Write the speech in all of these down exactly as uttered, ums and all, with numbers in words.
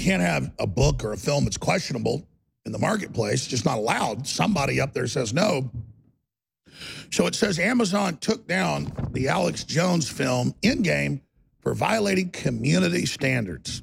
can't have a book or a film that's questionable in the marketplace. It's just not allowed. Somebody up there says no. So it says Amazon took down the Alex Jones film Endgame for violating community standards.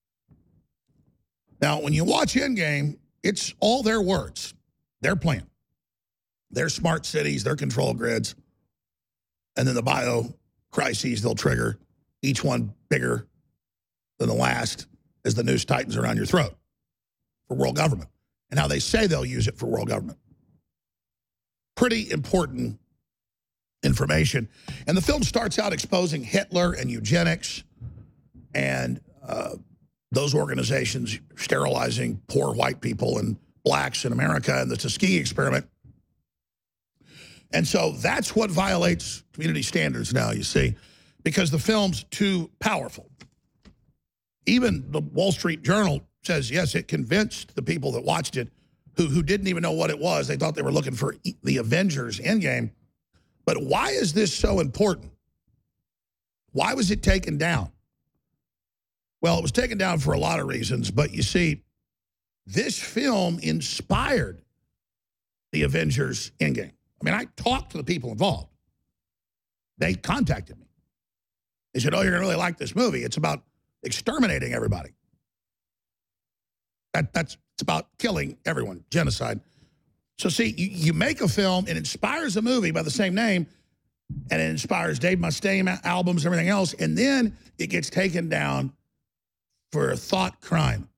Now, when you watch Endgame, it's all their words, their plan, their smart cities, their control grids, and then the bio crises they'll trigger, each one bigger than the last as the noose tightens around your throat for world government, and how they say they'll use it for world government. Pretty important information. And the film starts out exposing Hitler and eugenics and uh, those organizations sterilizing poor white people and blacks in America and the Tuskegee experiment. And so that's what violates community standards now, you see, because the film's too powerful. Even the Wall Street Journal says, yes, it convinced the people that watched it who, who didn't even know what it was. They thought they were looking for the Avengers Endgame. But why is this so important? Why was it taken down? Well, it was taken down for a lot of reasons, but you see, this film inspired the Avengers Endgame. I mean, I talked to the people involved. They contacted me. They said, oh, you're going to really like this movie. It's about exterminating everybody. That, that's it's about killing everyone, genocide. So see, you, you make a film, it inspires a movie by the same name, and it inspires Dave Mustaine albums, everything else, and then it gets taken down for a thought crime.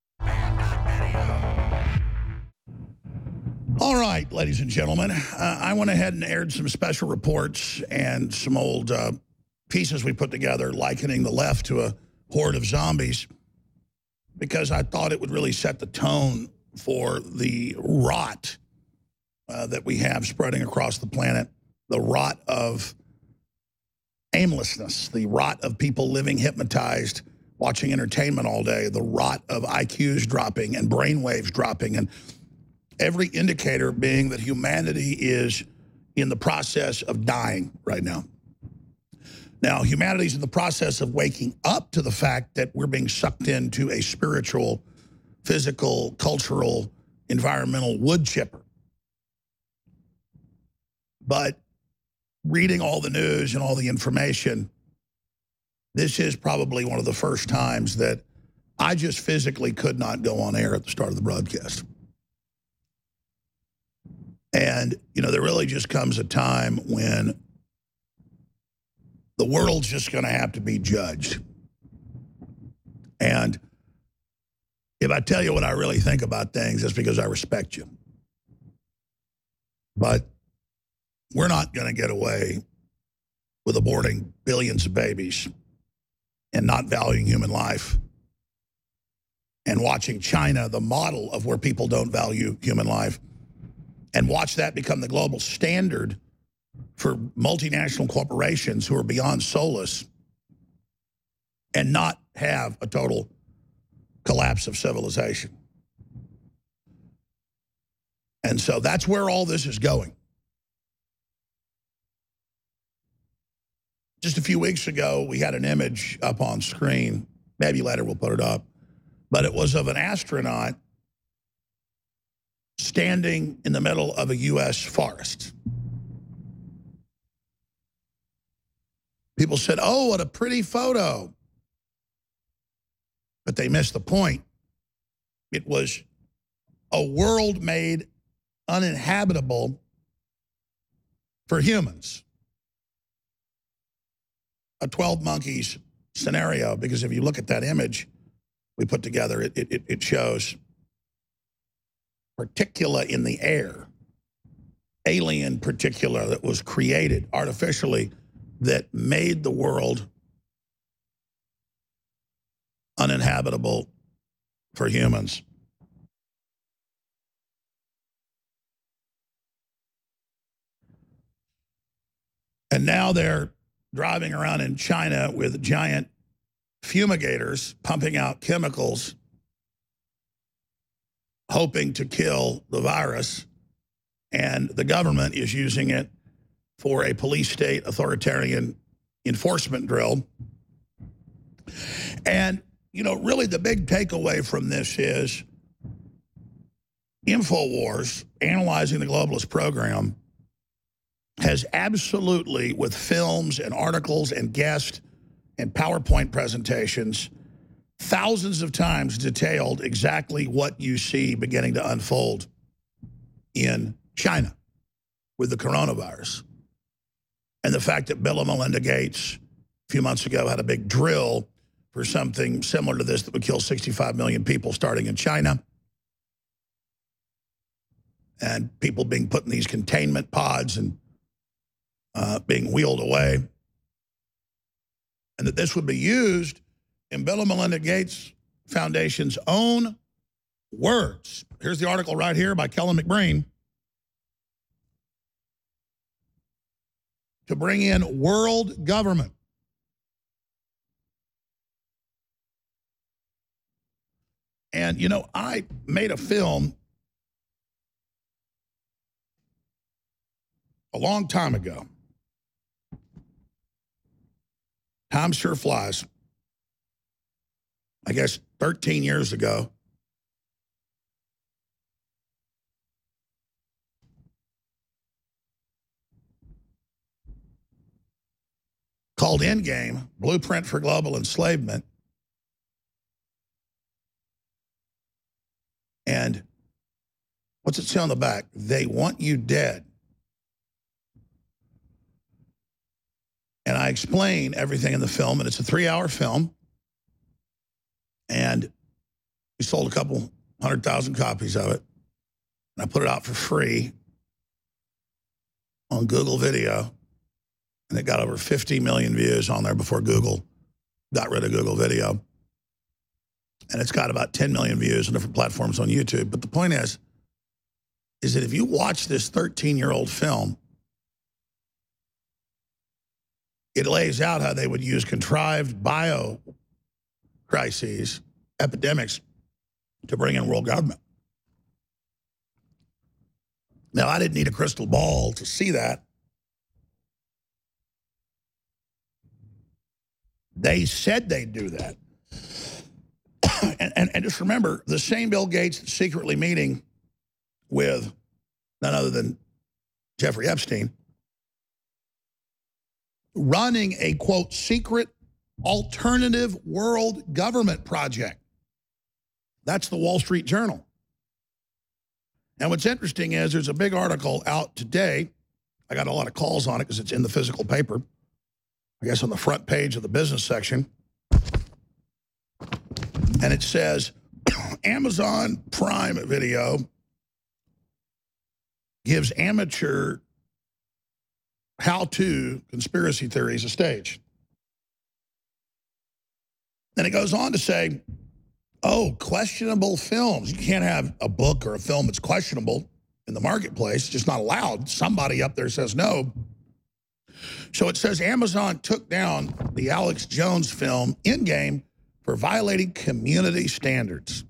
All right, ladies and gentlemen, uh, I went ahead and aired some special reports and some old uh, pieces we put together likening the left to a horde of zombies because I thought it would really set the tone for the rot uh, that we have spreading across the planet, the rot of aimlessness, the rot of people living hypnotized, watching entertainment all day, the rot of I Qs dropping and brainwaves dropping, and every indicator being that humanity is in the process of dying right now. Now, humanity's in the process of waking up to the fact that we're being sucked into a spiritual, physical, cultural, environmental wood chipper. But reading all the news and all the information, this is probably one of the first times that I just physically could not go on air at the start of the broadcast. And, you know, there really just comes a time when the world's just going to have to be judged. And if I tell you what I really think about things, that's because I respect you. But we're not going to get away with aborting billions of babies and not valuing human life and watching China, the model of where people don't value human life, and watch that become the global standard for multinational corporations who are beyond soulless and not have a total collapse of civilization. And so that's where all this is going. Just a few weeks ago, we had an image up on screen. Maybe later we'll put it up. But it was of an astronaut standing in the middle of a U S forest. People said, oh, what a pretty photo. But they missed the point. It was a world made uninhabitable for humans. A twelve monkeys scenario, because if you look at that image we put together, it, it, it shows particula in the air, alien particula that was created artificially that made the world uninhabitable for humans. And now they're driving around in China with giant fumigators pumping out chemicals, hoping to kill the virus, and the government is using it for a police state authoritarian enforcement drill. And you know, really the big takeaway from this is InfoWars, analyzing the globalist program, has absolutely, with films and articles and guests and PowerPoint presentations, thousands of times detailed exactly what you see beginning to unfold in China with the coronavirus. And the fact that Bill and Melinda Gates a few months ago had a big drill for something similar to this that would kill sixty-five million people starting in China. And people being put in these containment pods and uh, being wheeled away. And that this would be used in Bill and Melinda Gates Foundation's own words. Here's the article right here by Kellen McBreen. To bring in world government. And, you know, I made a film a long time ago. Time sure flies. I guess thirteen years ago. Called Endgame, Blueprint for Global Enslavement. And what's it say on the back? They want you dead. And I explain everything in the film, and it's a three-hour film. And we sold a couple hundred thousand copies of it. And I put it out for free on Google Video. And it got over fifty million views on there before Google got rid of Google Video. And it's got about ten million views on different platforms on YouTube. But the point is, is that if you watch this thirteen-year-old film, it lays out how they would use contrived bio crises, epidemics, to bring in world government. Now, I didn't need a crystal ball to see that. They said they'd do that. and, and, and just remember, the same Bill Gates that's secretly meeting with none other than Jeffrey Epstein, running a, quote, secret alternative world government project. That's the Wall Street Journal. And what's interesting is there's a big article out today. I got a lot of calls on it because it's in the physical paper. I guess on the front page of the business section. And it says, Amazon Prime Video gives amateur how-to conspiracy theories a stage. Then it goes on to say, oh, questionable films. You can't have a book or a film that's questionable in the marketplace. It's just not allowed. Somebody up there says no. So it says Amazon took down the Alex Jones film Endgame for violating community standards.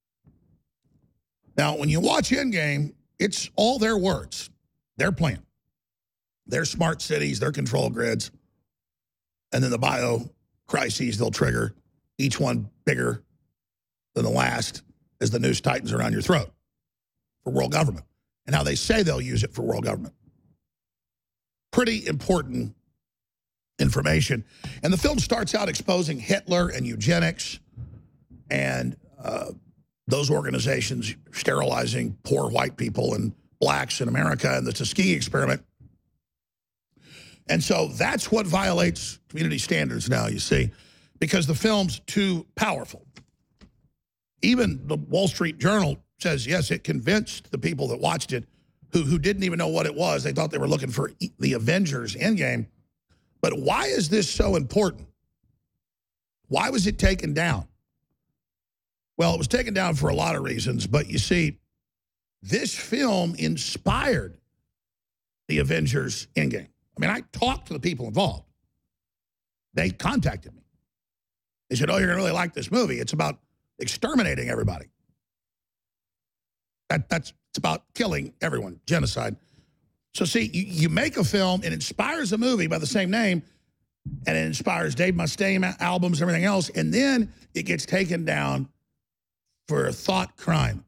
Now, when you watch Endgame, it's all their words, their plan, their smart cities, their control grids, and then the bio crises they'll trigger, each one bigger than the last as the noose tightens around your throat for world government, and how they say they'll use it for world government. Pretty important information. And the film starts out exposing Hitler and eugenics and uh, those organizations sterilizing poor white people and blacks in America and the Tuskegee experiment. And so that's what violates community standards now, you see, because the film's too powerful. Even the Wall Street Journal says, yes, it convinced the people that watched it who, who didn't even know what it was. They thought they were looking for the Avengers Endgame. But why is this so important? Why was it taken down? Well, it was taken down for a lot of reasons, but you see, this film inspired the Avengers Endgame. I mean, I talked to the people involved. They contacted me. They said, oh, you're going to really like this movie. It's about exterminating everybody. That, that's it's about killing everyone, genocide. So see, you, you make a film, it inspires a movie by the same name, and it inspires Dave Mustaine albums and everything else, and then it gets taken down for a thought crime.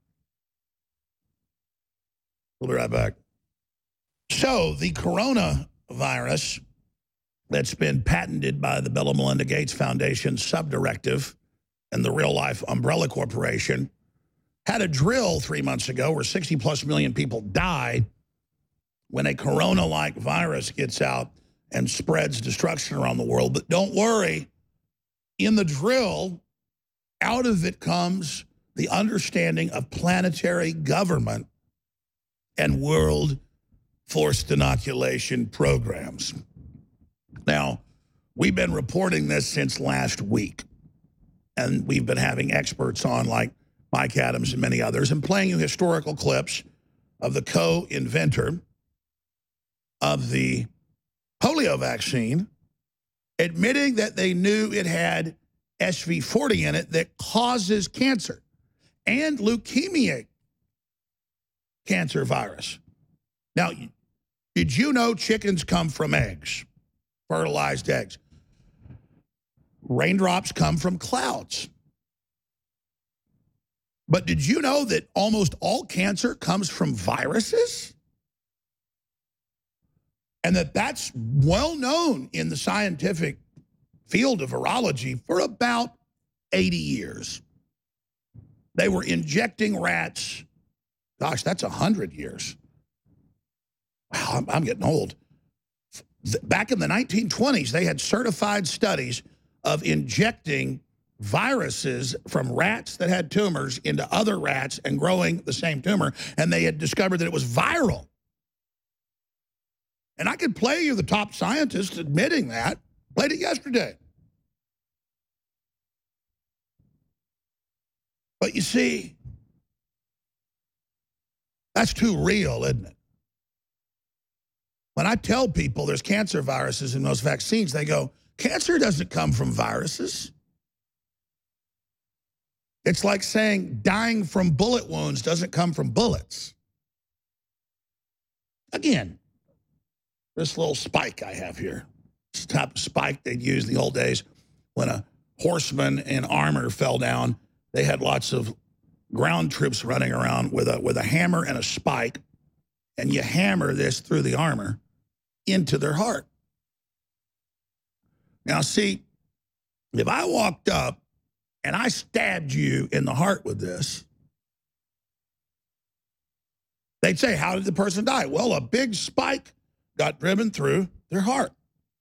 We'll be right back. So the coronavirus that's been patented by the Bill and Melinda Gates Foundation subdirective and the Real Life Umbrella Corporation had a drill three months ago where sixty plus million people died when a corona-like virus gets out and spreads destruction around the world. But don't worry, in the drill, out of it comes the understanding of planetary government and world forced inoculation programs. Now, we've been reporting this since last week, and we've been having experts on like Mike Adams and many others, and playing you historical clips of the co-inventor of the polio vaccine admitting that they knew it had S V forty in it that causes cancer and leukemia cancer virus. Now, did you know chickens come from eggs, fertilized eggs? Raindrops come from clouds. But did you know that almost all cancer comes from viruses? And that that's well known in the scientific field of virology for about eighty years. They were injecting rats. Gosh, that's one hundred years. Wow, I'm, I'm getting old. Back in the nineteen twenties, they had certified studies of injecting viruses from rats that had tumors into other rats and growing the same tumor, and they had discovered that it was viral. And I could play you the top scientists admitting that. Played it yesterday. But you see, that's too real, isn't it? When I tell people there's cancer viruses in most vaccines, they go, cancer doesn't come from viruses. It's like saying dying from bullet wounds doesn't come from bullets. Again, this little spike I have here, this type of spike they'd use in the old days when a horseman in armor fell down. They had lots of ground troops running around with a, with a hammer and a spike, and you hammer this through the armor into their heart. Now, see, if I walked up and I stabbed you in the heart with this, they'd say, how did the person die? Well, a big spike got driven through their heart.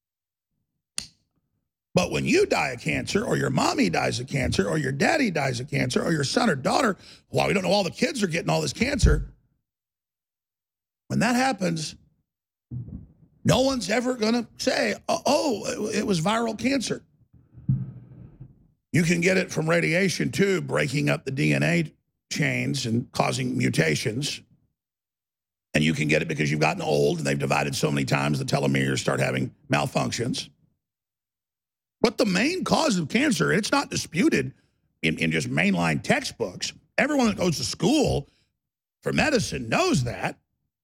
But when you die of cancer, or your mommy dies of cancer, or your daddy dies of cancer, or your son or daughter, well, we don't know all the kids are getting all this cancer. When that happens, no one's ever going to say, oh, it was viral cancer. You can get it from radiation, too, breaking up the D N A chains and causing mutations. And you can get it because you've gotten old and they've divided so many times the telomeres start having malfunctions. But the main cause of cancer, it's not disputed in, in just mainline textbooks. Everyone that goes to school for medicine knows that.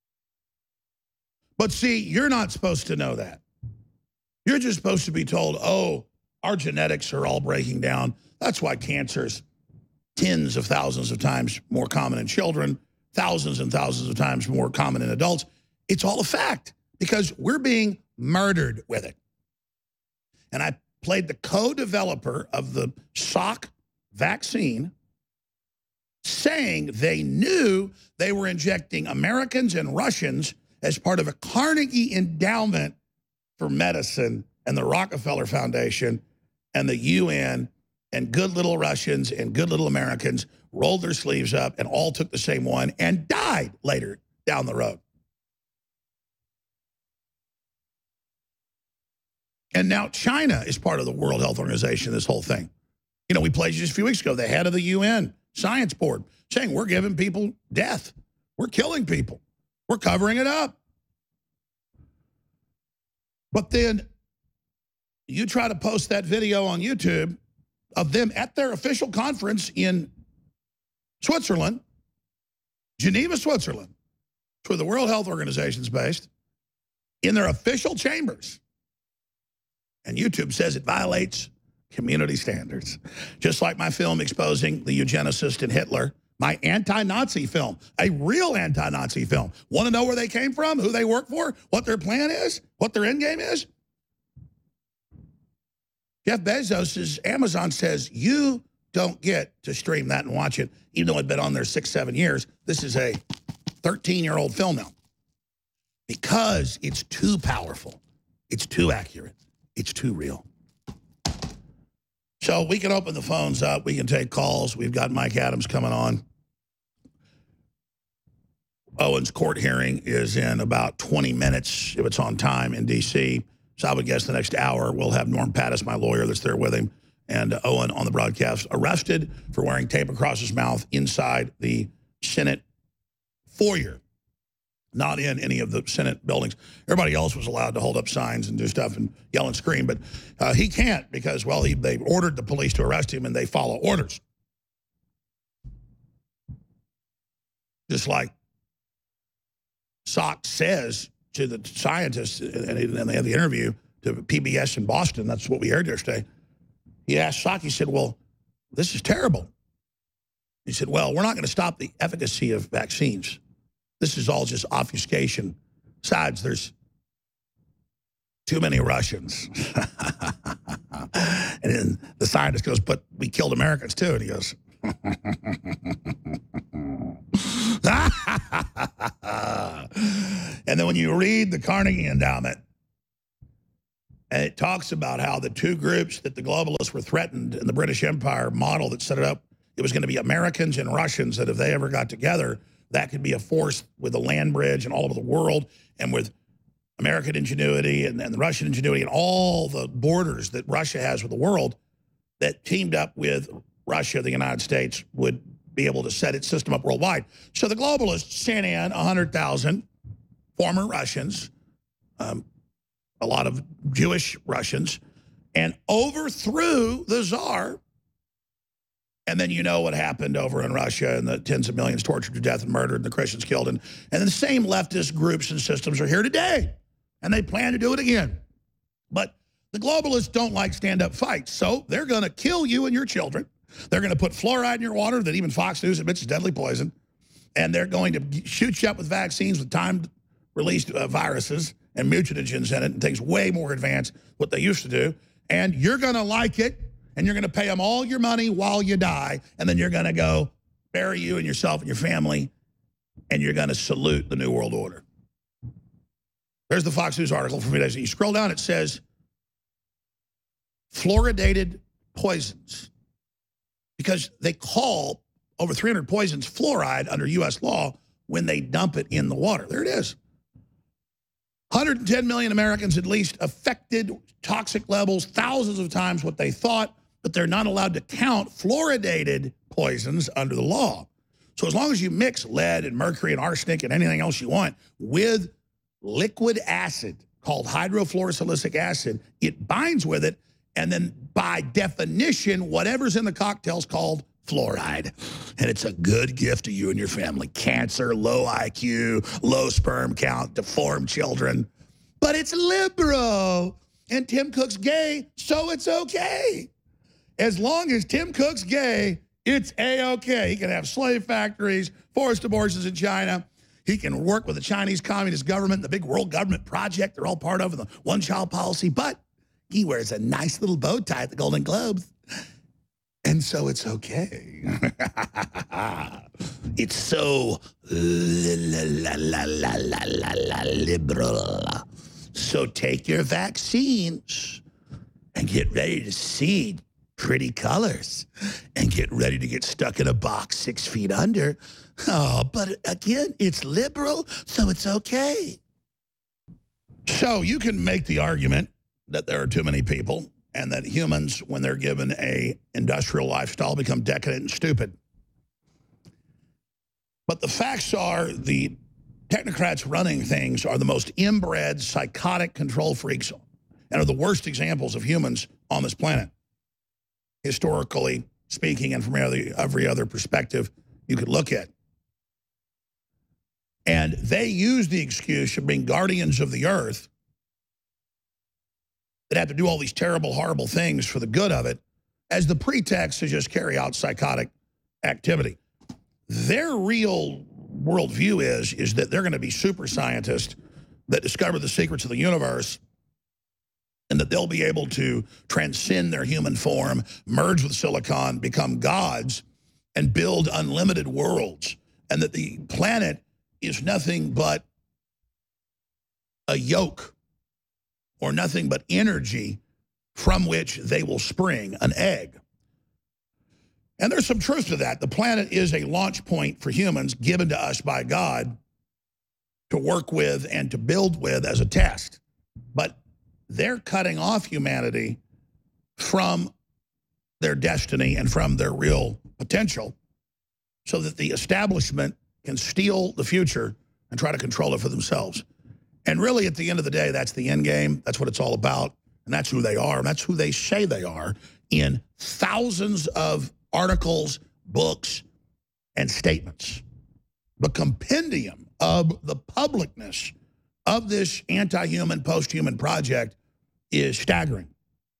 But see, you're not supposed to know that. You're just supposed to be told, oh, our genetics are all breaking down. That's why cancer's tens of thousands of times more common in children, thousands and thousands of times more common in adults. It's all a fact because we're being murdered with it. And I played the co-developer of the Salk vaccine saying they knew they were injecting Americans and Russians as part of a Carnegie Endowment for Medicine and the Rockefeller Foundation and the U N, and good little Russians and good little Americans rolled their sleeves up and all took the same one and died later down the road. And now China is part of the World Health Organization, this whole thing. You know, we played just a few weeks ago, the head of the U N Science Board saying we're giving people death. We're killing people. We're covering it up. But then you try to post that video on YouTube of them at their official conference in Switzerland, Geneva, Switzerland, where the World Health Organization is based, in their official chambers. And YouTube says it violates community standards. Just like my film exposing the eugenicist and Hitler, my anti-Nazi film, a real anti-Nazi film. Want to know where they came from, who they work for, what their plan is, what their end game is? Jeff Bezos' Amazon says you don't get to stream that and watch it, even though it's been on there six, seven years. This is a thirteen-year-old film now. Because it's too powerful. It's too accurate. It's too real. So we can open the phones up. We can take calls. We've got Mike Adams coming on. Owen's court hearing is in about twenty minutes, if it's on time, in D C So I would guess the next hour we'll have Norm Pattis, my lawyer, that's there with him, and uh, Owen on the broadcast, arrested for wearing tape across his mouth inside the Senate foyer, not in any of the Senate buildings. Everybody else was allowed to hold up signs and do stuff and yell and scream, but uh, he can't because, well, he, they ordered the police to arrest him and they follow orders. Just like Salk says to the scientists, and they had the interview to P B S in Boston, that's what we heard yesterday. He asked Salk, he said, well, this is terrible. He said, well, we're not going to stop the efficacy of vaccines. This is all just obfuscation. Besides, there's too many Russians. And then the scientist goes, but we killed Americans too. And he goes, and then when you read the Carnegie Endowment, and it talks about how the two groups that the globalists were threatened in the British Empire model that set it up, it was going to be Americans and Russians, that if they ever got together, that could be a force with a land bridge and all over the world, and with American ingenuity and, and the Russian ingenuity and all the borders that Russia has with the world, that teamed up with Russia, the United States, would be able to set its system up worldwide. So the globalists sent in one hundred thousand former Russians, um, a lot of Jewish Russians, and overthrew the Tsar. And then you know what happened over in Russia, and the tens of millions tortured to death and murdered and the Christians killed. And, and the same leftist groups and systems are here today, and they plan to do it again. But the globalists don't like stand-up fights, so they're going to kill you and your children. They're going to put fluoride in your water that even Fox News admits is deadly poison. And they're going to shoot you up with vaccines with time-released uh, viruses and mutagens in it and things way more advanced what they used to do. And you're going to like it, and you're going to pay them all your money while you die, and then you're going to go bury you and yourself and your family, and you're going to salute the New World Order. There's the Fox News article from a few days ago. You scroll down, it says, fluoridated poisons. Because they call over three hundred poisons fluoride under U S law when they dump it in the water. There it is. one hundred ten million Americans at least affected, toxic levels, thousands of times what they thought, but they're not allowed to count fluoridated poisons under the law. So as long as you mix lead and mercury and arsenic and anything else you want with liquid acid called hydrofluorosilicic acid, it binds with it, and then by definition, whatever's in the cocktail is called fluoride. And it's a good gift to you and your family. Cancer, low I Q, low sperm count, deformed children. But it's liberal. And Tim Cook's gay, so it's okay. As long as Tim Cook's gay, it's A-okay. He can have slave factories, forced abortions in China. He can work with the Chinese Communist government, the big world government project they're all part of, and the one-child policy. But he wears a nice little bow tie at the Golden Globes. And so it's okay. It's so la, la, la, la, la, la, la, liberal. So take your vaccines and get ready to see pretty colors and get ready to get stuck in a box six feet under. Oh, but again, it's liberal, so it's okay. So you can make the argument that there are too many people and that humans, when they're given a industrial lifestyle, become decadent and stupid. But the facts are the technocrats running things are the most inbred, psychotic control freaks and are the worst examples of humans on this planet, historically speaking, and from every, every other perspective you could look at. And they use the excuse of being guardians of the earth that have to do all these terrible, horrible things for the good of it as the pretext to just carry out psychotic activity. Their real worldview is, is that they're going to be super scientists that discover the secrets of the universe, and that they'll be able to transcend their human form, merge with silicon, become gods, and build unlimited worlds, and that the planet is nothing but a yolk or nothing but energy from which they will spring, an egg. And there's some truth to that. The planet is a launch point for humans given to us by God to work with and to build with as a test. But they're cutting off humanity from their destiny and from their real potential so that the establishment can steal the future and try to control it for themselves. And really, at the end of the day, that's the end game. That's what it's all about. And that's who they are. And that's who they say they are in thousands of articles, books, and statements. The compendium of the publicness of this anti-human, post-human project is staggering.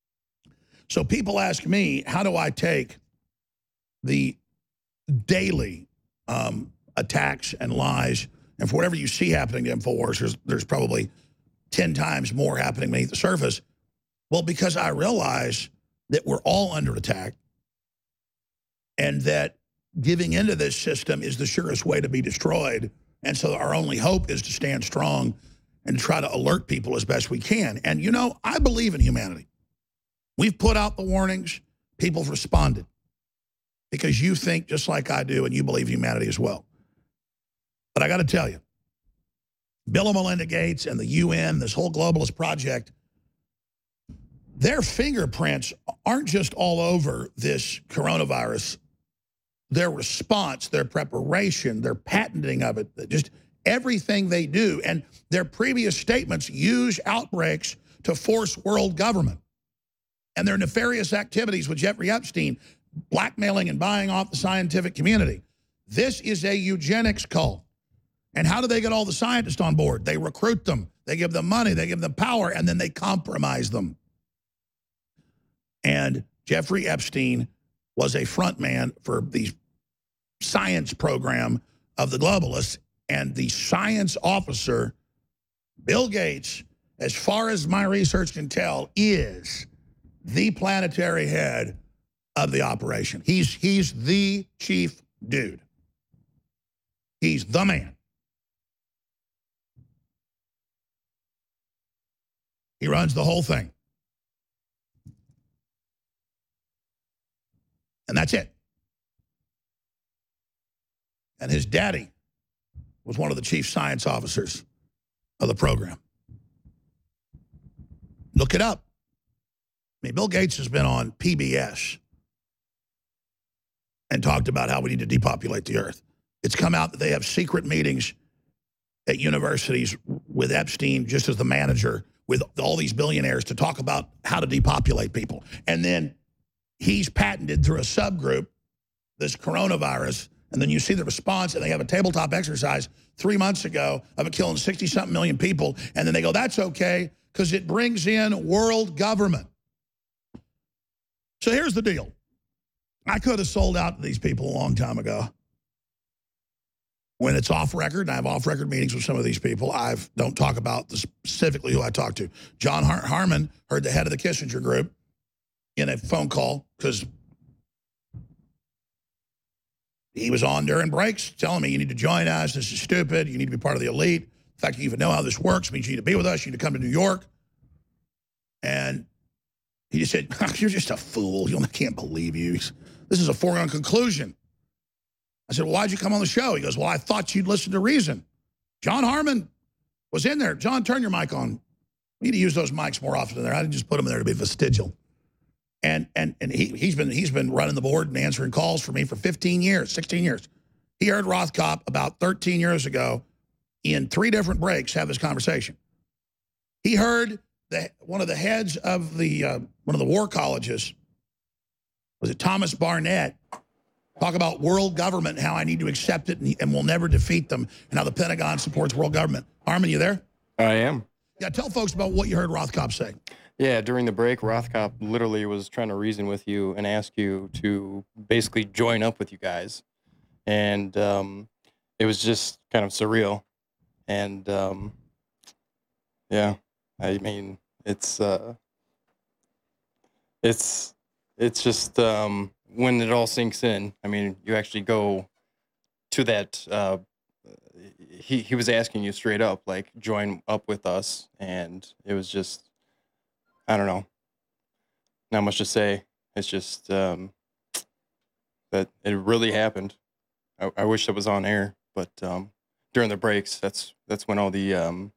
So people ask me, how do I take the daily um, attacks and lies, and for whatever you see happening to InfoWars, there's, there's probably ten times more happening beneath the surface. Well, because I realize that we're all under attack and that giving into this system is the surest way to be destroyed. And so our only hope is to stand strong and to try to alert people as best we can. And, you know, I believe in humanity. We've put out the warnings. People have responded because you think just like I do and you believe humanity as well. But I got to tell you, Bill and Melinda Gates and the U N, this whole globalist project, their fingerprints aren't just all over this coronavirus. Their response, their preparation, their patenting of it, just everything they do. And their previous statements use outbreaks to force world government. And their nefarious activities with Jeffrey Epstein, blackmailing and buying off the scientific community. This is a eugenics cult. And how do they get all the scientists on board? They recruit them. They give them money. They give them power. And then they compromise them. And Jeffrey Epstein was a front man for the science program of the globalists. And the science officer, Bill Gates, as far as my research can tell, is the planetary head of the operation. He's, he's the chief dude. He's the man. He runs the whole thing. And that's it. And his daddy was one of the chief science officers of the program. Look it up. I mean, Bill Gates has been on P B S and talked about how we need to depopulate the earth. It's come out that they have secret meetings at universities with Epstein just as the manager with all these billionaires to talk about how to depopulate people. And then he's patented through a subgroup this coronavirus, and then you see the response, and they have a tabletop exercise three months ago of it killing sixty-something million people, and then they go, that's okay, because it brings in world government. So here's the deal. I could have sold out to these people a long time ago. When it's off record, and I have off-record meetings with some of these people, I don't talk about the specifically who I talk to. John Har Harmon heard the head of the Kissinger Group in a phone call because he was on during breaks telling me, you need to join us. This is stupid. You need to be part of the elite. The fact you even know how this works means you need to be with us. You need to come to New York. And he just said, you're just a fool. I can't believe you. This is a foregone conclusion. I said, well, why'd you come on the show? He goes, well, I thought you'd listen to reason. John Harmon was in there. John, turn your mic on. We need to use those mics more often than there. I didn't just put them there to be vestigial. And and and he he's been he's been running the board and answering calls for me for fifteen years, sixteen years. He heard Rothkopf about thirteen years ago in three different breaks have this conversation. He heard the one of the heads of the uh, one of the war colleges, was it Thomas Barnett, talk about world government, how I need to accept it and, and we'll never defeat them, and how the Pentagon supports world government. Harmon, you there? I am. Yeah, tell folks about what you heard Rothkopf say. Yeah, during the break, Rothkopf literally was trying to reason with you and ask you to basically join up with you guys. And um, it was just kind of surreal. And um, yeah, I mean, it's uh, it's it's just um, when it all sinks in. I mean, you actually go to that. Uh, he he was asking you straight up, like, join up with us, and it was just, I don't know, not much to say. It's just um, that it really happened. I, I wish it was on air, but um, during the breaks, that's that's when all the um,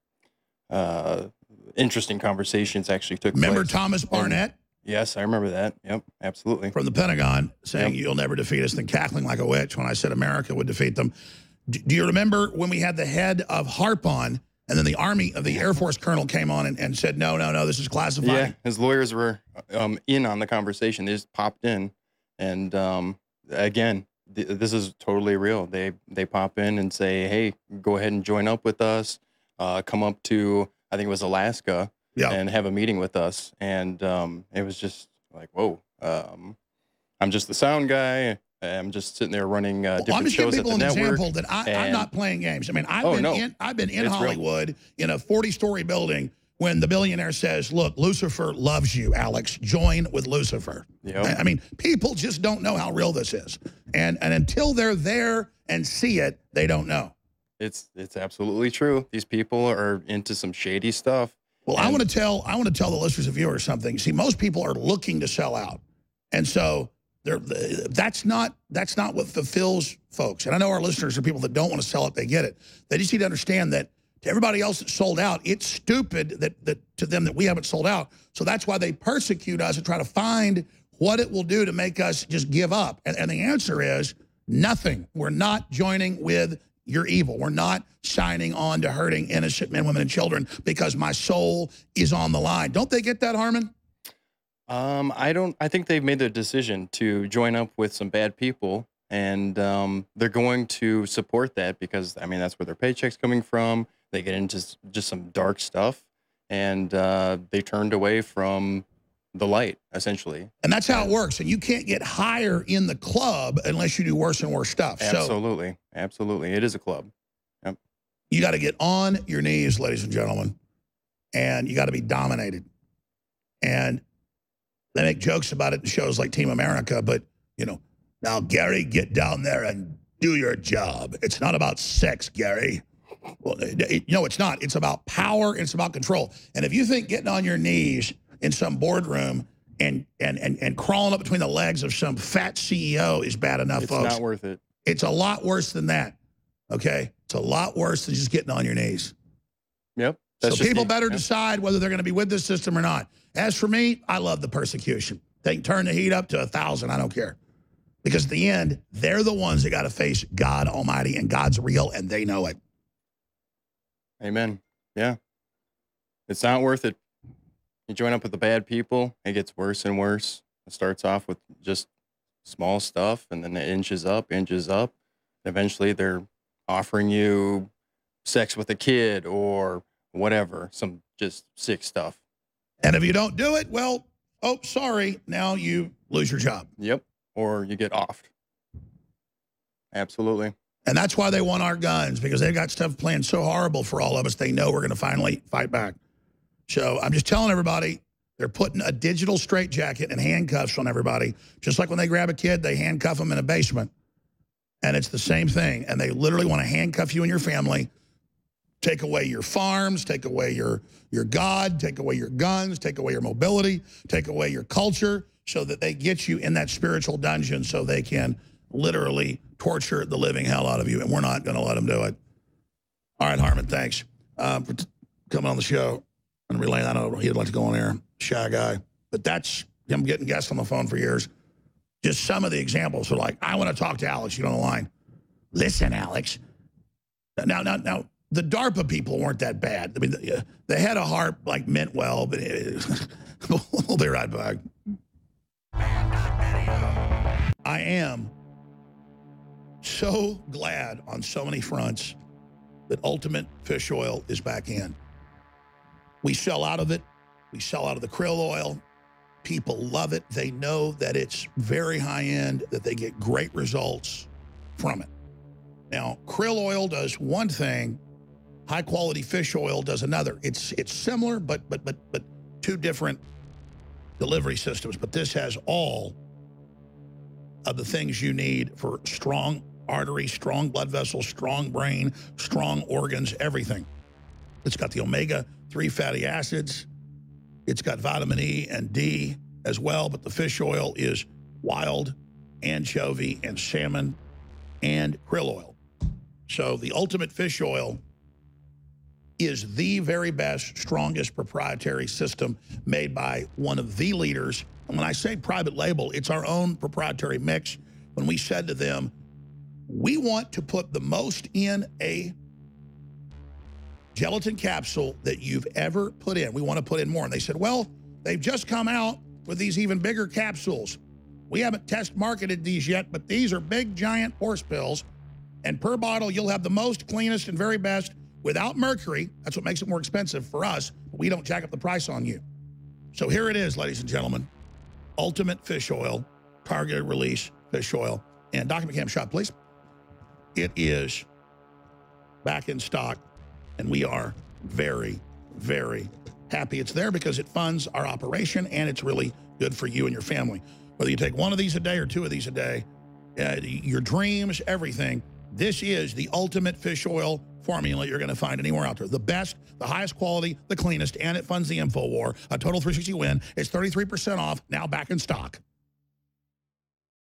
uh, interesting conversations actually took Remember place. Thomas Barnett? And yes, I remember that. Yep, absolutely. From the Pentagon saying, Yep. you'll never defeat us, then cackling like a witch when I said America would defeat them. D do you remember when we had the head of HAARP on, and then the Army, of the Air Force colonel came on and, and said, no, no, no, this is classified? Yeah, his lawyers were um, in on the conversation. They just popped in. And um, again, th this is totally real. They they pop in and say, hey, go ahead and join up with us. Uh, come up to, I think it was Alaska, Yeah. and have a meeting with us. And um, it was just like, whoa, um, I'm just the sound guy. I'm just sitting there running uh, Well, different I'm just shows giving at people the an network. example that I, I'm and- not playing games. I mean, I've Oh, been no. in I've been in It's real. Hollywood in a forty-story building when the billionaire says, look, Lucifer loves you, Alex. Join with Lucifer. Yep. I, I mean, people just don't know how real this is. And, and until they're there and see it, they don't know. It's it's absolutely true. These people are into some shady stuff. Well, I And- want to tell I want to tell the listeners and viewers something. See, most people are looking to sell out. And so they're, that's not that's not what fulfills folks. And I know our listeners are people that don't want to sell it. They get it. They just need to understand that to everybody else that sold out, it's stupid that, that to them that we haven't sold out. So that's why they persecute us and try to find what it will do to make us just give up. And, and the answer is nothing. We're not joining with your evil. We're not signing on to hurting innocent men, women, and children because my soul is on the line. Don't they get that, Harmon? Um, I don't. I think they've made the decision to join up with some bad people, and um, they're going to support that because I mean that's where their paycheck's coming from. They get into s- just some dark stuff, and uh, they turned away from the light essentially. And that's how it works. And you can't get higher in the club unless you do worse and worse stuff. So Absolutely, absolutely, it is a club. you got to get on your knees, ladies and gentlemen, and you got to be dominated. And they make jokes about it in shows like Team America, but, you know, now, Gary, get down there and do your job. It's not about sex, Gary. Well, it, it, no, it's not. It's about power. And it's about control. And if you think getting on your knees in some boardroom and and and, and crawling up between the legs of some fat C E O is bad enough, It's folks, not worth it. it's a lot worse than that, okay? It's a lot worse than just getting on your knees. Yep. So That's just people the- better yep. decide whether they're going to be with this system or not. As for me, I love the persecution. They can turn the heat up to a thousand. I don't care. Because at the end, they're the ones that got to face God Almighty, and God's real, and they know it. Amen. Yeah. It's not worth it. You join up with the bad people, it gets worse and worse. It starts off with just small stuff, and then it inches up, inches up. Eventually, they're offering you sex with a kid or whatever, some just sick stuff. And if you don't do it, well, oh, sorry, now you lose your job. Yep. Or you get offed. Absolutely. And that's why they want our guns, because they've got stuff planned so horrible for all of us, they know we're going to finally fight back. So I'm just telling everybody, they're putting a digital straitjacket and handcuffs on everybody. Just like when they grab a kid, they handcuff them in a basement. And it's the same thing. And they literally want to handcuff you and your family, take away your farms, take away your, your God, take away your guns, take away your mobility, take away your culture, so that they get you in that spiritual dungeon so they can literally torture the living hell out of you. And we're not going to let them do it. All right, Harmon, thanks um, for coming on the show and relaying that. I know he'd like to go on air, shy guy. But that's him getting guests on the phone for years. Just some of the examples are like, I want to talk to Alex. You get on the line. Listen, Alex. Now, now, now, the DARPA people weren't that bad. I mean, the, the head of HAARP like meant well, but it, we'll be right back. I am so glad on so many fronts that Ultimate Fish Oil is back in. We sell out of it We sell out of the krill oil. People love it. They know that it's very high end, that they get great results from it. Now, krill oil does one thing, high quality fish oil does another. It's it's similar, but but but but two different delivery systems. But this has all of the things you need for strong arteries, strong blood vessels, strong brain, strong organs, everything. It's got the omega three fatty acids. It's got vitamin E and D as well, but the fish oil is wild anchovy and salmon and krill oil. So the Ultimate Fish Oil is the very best, strongest proprietary system made by one of the leaders. And when I say private label, it's our own proprietary mix. When we said to them, we want to put the most in a gelatin capsule that you've ever put in. We want to put in more. And they said, well, they've just come out with these even bigger capsules. We haven't test marketed these yet, but these are big, giant horse pills. And per bottle, you'll have the most, cleanest, and very best without mercury. That's what makes it more expensive for us. But we don't jack up the price on you. So here it is, ladies and gentlemen. Ultimate Fish Oil, targeted release fish oil. And Doctor McCam, shot, please. It is back in stock. And we are very, very happy it's there because it funds our operation and it's really good for you and your family. Whether you take one of these a day or two of these a day, uh, your dreams, everything, this is the Ultimate Fish Oil formula you're going to find anywhere out there. The best, the highest quality, the cleanest, and it funds the InfoWar. A total three sixty win. It's thirty-three percent off, now back in stock.